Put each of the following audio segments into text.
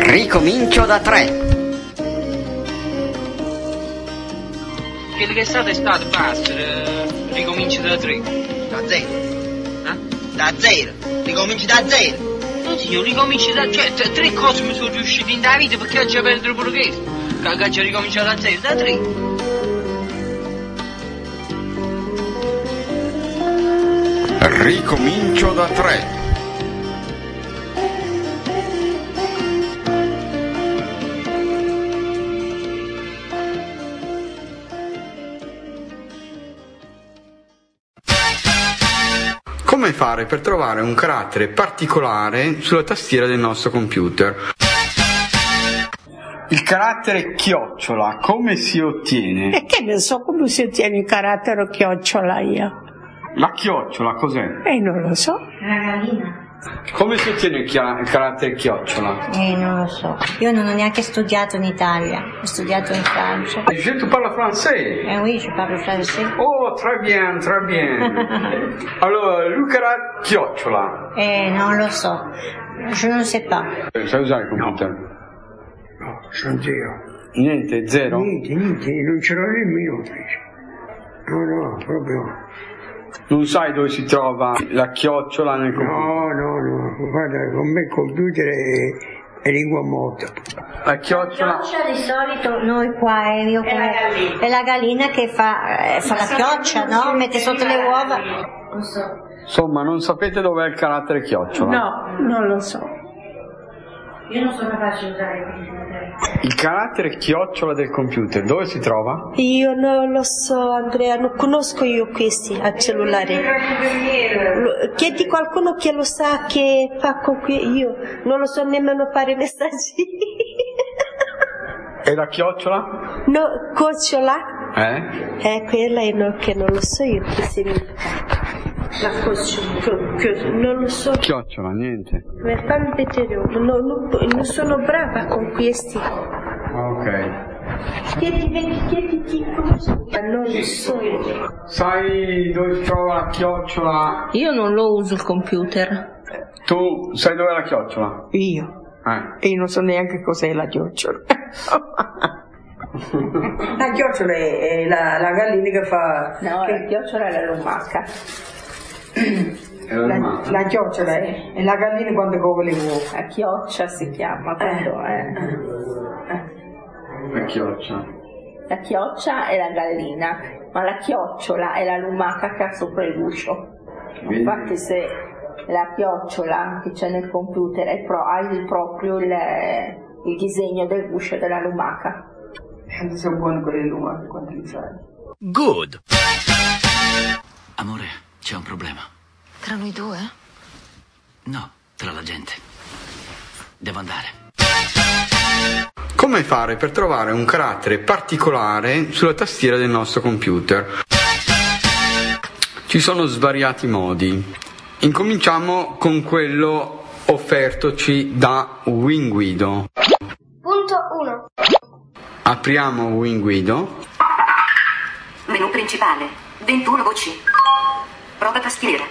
Ricomincio da 3. Quello che è stato basta, ricominci da 3. Da 0. Da 0. Ricominci da 0. No signor, ricominci da 0. Cioè, 3 cose mi sono riuscite in vita perché oggi perdo pure questo. Che oggi ho ricominciato da 0, da 3. Ricomincio da 3. Come fare per trovare un carattere particolare sulla tastiera del nostro computer? Il carattere chiocciola, come si ottiene? E che ne so come si ottiene il carattere chiocciola io? La chiocciola cos'è? Non lo so. La gallina. Come si ottiene il carattere chiocciola? Non lo so. Io non ho neanche studiato in Italia, ho studiato in Francia. Tu parles français? Oui, je parle français. Oh, très bien, très bien. Allora, il carattere chiocciola. Non lo so. Je ne sais pas. Sai usare il computer? No, sono zero. Niente, zero? Niente, non ce l'ho nemmeno preso. No, proprio. Non sai dove si trova la chiocciola nel computer? No, guarda, con me il computer è lingua morta. La chiocciola? Di solito noi qua è la gallina che fa la chioccia, no? Mette sotto le uova. Non so. Insomma, non sapete dov'è il carattere chiocciola? No, non lo so. Io non sono capace di usare il computer. Il carattere chiocciola del computer, dove si trova? Io non lo so, Andrea, non conosco io questi al cellulare. Chiedi qualcuno che lo sa, che fa con qui. Io non lo so nemmeno fare messaggi. E la chiocciola? No, cucciola? Quella è no, che non lo so io che significa. La cucciola, non lo so. Chiocciola, niente. Fammi vedere, non sono brava con questi. Ok. Chiedi come si chiama, non lo so io. Sai dove si trova la chiocciola? Io non lo uso il computer. Tu sai dov'è la chiocciola? Io? E io non so neanche cos'è la chiocciola. La chiocciola è la gallina che fa... No, la chiocciola è la lumaca. La chiocciola è la gallina quando cova le uova. La chioccia si chiama quando è. La chioccia. La chioccia è la gallina, ma la chiocciola è la lumaca che ha sopra il guscio. Infatti se la chiocciola che c'è nel computer hai proprio il disegno del guscio della lumaca. Sono buone quelle lumache quando li fai. Good. Amore, c'è un problema. Tra noi due? No, tra la gente. Devo andare. Come fare per trovare un carattere particolare sulla tastiera del nostro computer? Ci sono svariati modi. Incominciamo con quello offertoci da Winguido. Punto 1. Apriamo Winguido. Menu principale. 21 voci. Prova tastiera.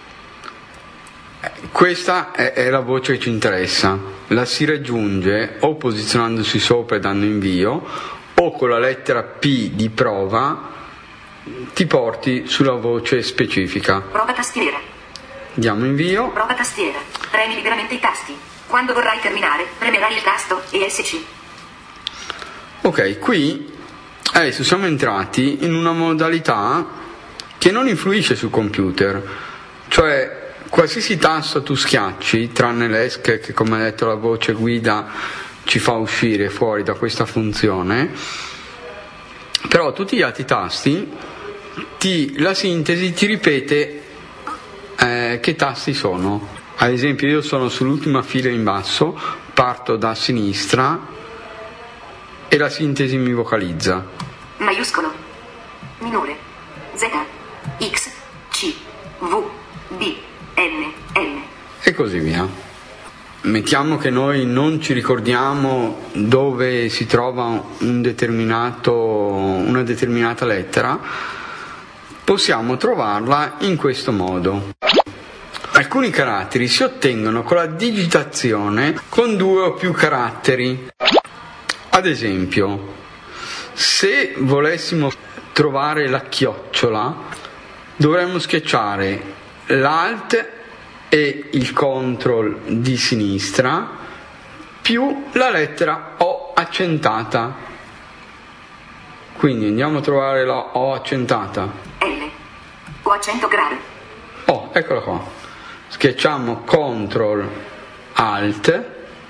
Questa è la voce che ci interessa. La si raggiunge o posizionandosi sopra e dando invio, o con la lettera P di prova ti porti sulla voce specifica. Prova tastiera. Diamo invio. Prova tastiera. Premi liberamente i tasti. Quando vorrai terminare, premerai il tasto ESC. Ok, qui adesso siamo entrati in una modalità che non influisce sul computer, cioè qualsiasi tasto tu schiacci, tranne l'ESC che come ha detto la voce guida ci fa uscire fuori da questa funzione, però tutti gli altri tasti, la sintesi ti ripete che tasti sono. Ad esempio io sono sull'ultima fila in basso, parto da sinistra e la sintesi mi vocalizza. Maiuscolo, minore, Z, X, C, V, B, N. E così via. Mettiamo che noi non ci ricordiamo dove si trova una determinata lettera, possiamo trovarla in questo modo. Alcuni caratteri si ottengono con la digitazione con 2 o più caratteri. Ad esempio, se volessimo trovare la chiocciola, dovremmo schiacciare l'Alt e il CTRL di sinistra più la lettera O accentata. Quindi andiamo a trovare la O accentata. L. O accento grave. Oh, eccola qua. Schiacciamo CTRL Alt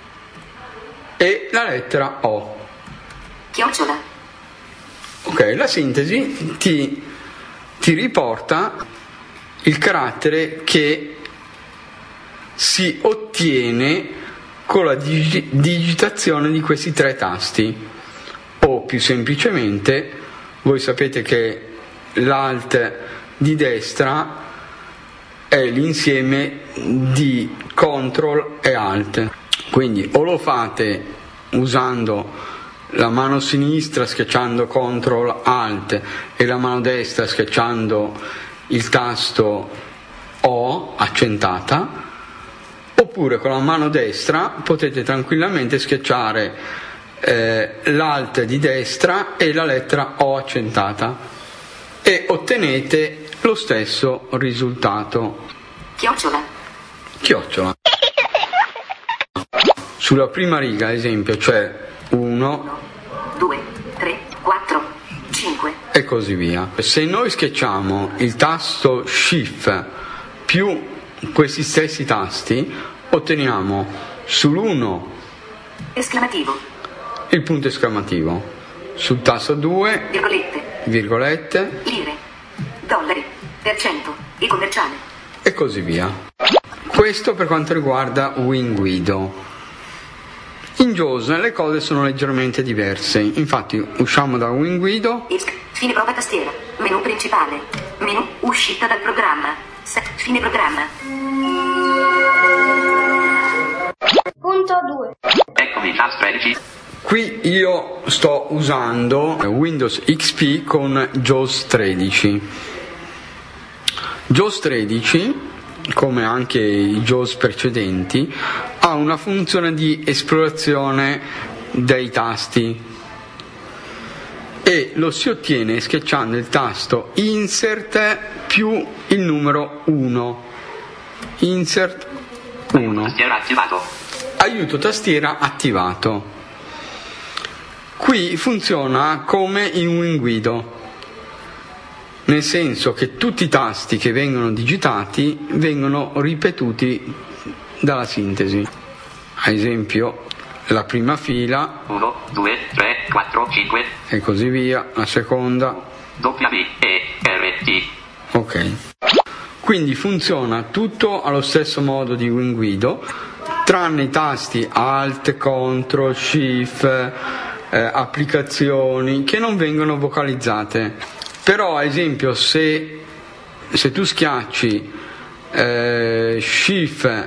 e la lettera O. Chiocciola. Ok, la sintesi ti riporta il carattere che si ottiene con la digitazione di questi 3 tasti. O più semplicemente, voi sapete che l'Alt di destra è l'insieme di CTRL e Alt. Quindi o lo fate usando la mano sinistra schiacciando CTRL Alt e la mano destra schiacciando il tasto O accentata, oppure con la mano destra potete tranquillamente schiacciare l'Alt di destra e la lettera O accentata e ottenete lo stesso risultato. Chiocciola. Sulla prima riga, ad esempio, c'è 1, 2, 3, 4, 5 e così via. Se noi schiacciamo il tasto Shift più questi stessi tasti, otteniamo sull'1 esclamativo, il punto esclamativo, sul tasto 2 virgolette, lire, dollari, percento, e commerciale e così via. Questo per quanto riguarda WinGuido. In JAWS le cose sono leggermente diverse, infatti usciamo da WinGuido. Fine prova tastiera, menu principale, menu uscita dal programma, fine programma. Punto 2. Eccomi, JAWS 13. Qui io sto usando Windows XP con JAWS 13. JAWS 13, come anche i JAWS precedenti, ha una funzione di esplorazione dei tasti e lo si ottiene schiacciando il tasto Insert più il numero 1. Insert 1. Aiuto tastiera attivato. Qui funziona come in WinGuido, nel senso che tutti i tasti che vengono digitati vengono ripetuti dalla sintesi. Ad esempio la prima fila 1, 2, 3, 4, 5 e così via, la seconda W, E, R, T. ok. Quindi funziona tutto allo stesso modo di WinGuido, tranne i tasti Alt, CTRL, Shift, applicazioni che non vengono vocalizzate. Però ad esempio se tu schiacci Shift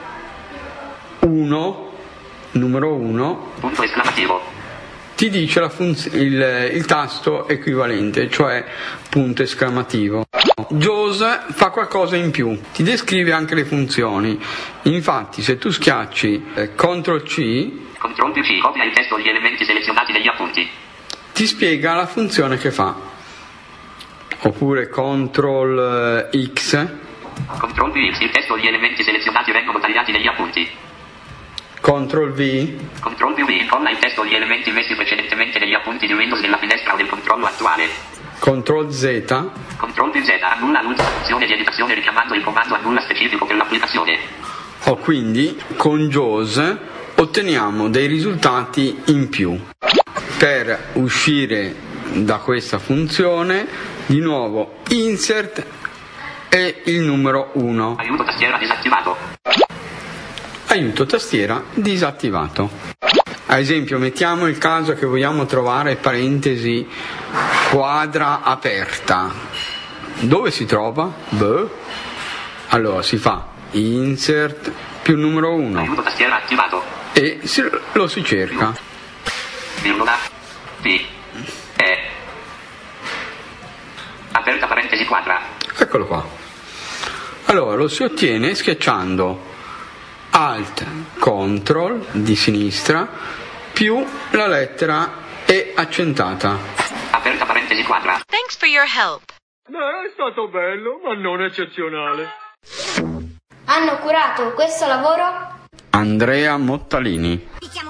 1, numero 1, punto esclamativo, ti dice il tasto equivalente, cioè punto esclamativo. JAWS fa qualcosa in più, ti descrive anche le funzioni. Infatti se tu schiacci CTRL C, CTRL più C, copia il testo gli elementi selezionati negli appunti, ti spiega la funzione che fa. Oppure CTRL X, CTRL più X, il testo gli elementi selezionati vengono tagliati negli appunti, CTRL V, CTRL più V, incolla il testo gli elementi messi precedentemente negli appunti di Windows nella finestra o del controllo attuale, CTRL Z, CTRL più Z, annulla l'ultima funzione di editazione richiamando il comando annulla specifico per l'applicazione. Quindi con JAWS otteniamo dei risultati in più. Per uscire da questa funzione, di nuovo Insert e il numero 1. Aiuto tastiera disattivato. Aiuto tastiera disattivato. Ad esempio mettiamo il caso che vogliamo trovare parentesi quadra aperta. Dove si trova? Allora si fa Insert più numero 1. Aiuto tastiera attivato. E lo si cerca. Virgola P E aperta parentesi quadra. Eccolo qua. Allora lo si ottiene schiacciando Alt Ctrl di sinistra più la lettera E accentata. Aperta parentesi quadra. Thanks for your help. È stato bello, ma non eccezionale. Hanno curato questo lavoro Andrea Mottalini.